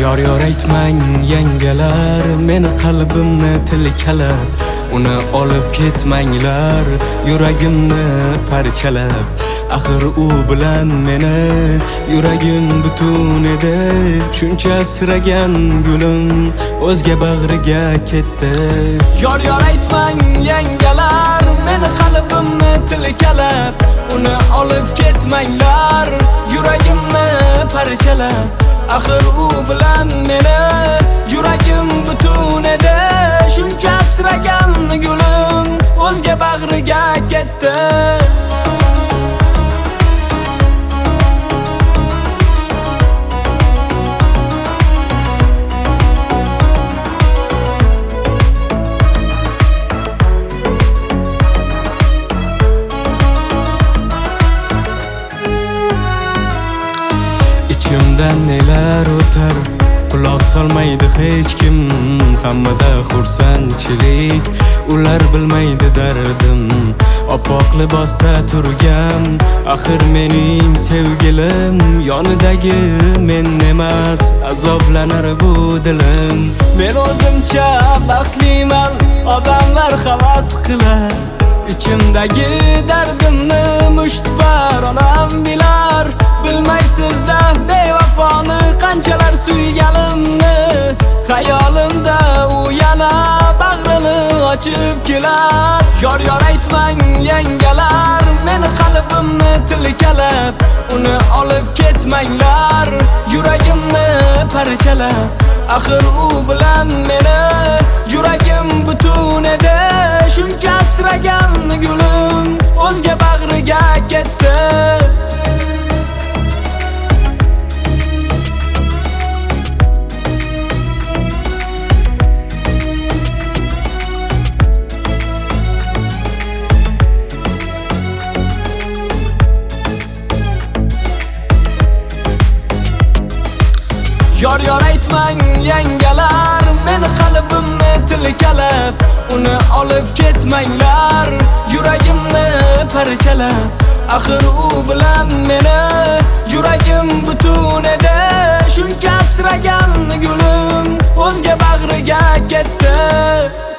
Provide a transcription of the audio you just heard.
Yor aytmang yangalar, meni qalbimni tilkalab, uni olib ketmanglar, yuragimni parchalab. Axir u bilan meni yuragim butun edi, shuncha asragan gulim o'zga bag'riga ketdi. Yor aytmang yangalar, meni qalbimni tilkalab, uni olib ketmanglar, yuragimni parchalab. Axir u bilan meni yuragim butun edi, shuncha asragan gulim o'zga bag'riga ketdi. İçimden neler o'tar, quloq solmaydi hech kim. Hammada xursandchilik, ular bilmaydi dardim. Oppoq libosda turgan, axir mening sevgilim. Yonidagi men emas, azoblanar bu dilim. Men o'zimcha baxtliman, odamlar havas qilar. İçimdagi dardimni mushtipar onam bilar. Bilmaysizda bevafoni qanchalar suyganimni. Xayolimda u yana bag'rini ochib kelar. Yor aytmang yangalar, meni qalbimni tilkalab, uni olib ketmanglar, yuragimni parchalab. Axir u bilan meni yuragim butun edi, shuncha asragan gulim o'zga bag'riga ketdi. Yor aytmang yangalar, meni qalbimni tilkalab, uni olib ketmanglar, yuragimni parchalab. Axir u bilan meni yuragim butun edi, shuncha asragan gulim o'zga bag'riga ketdi.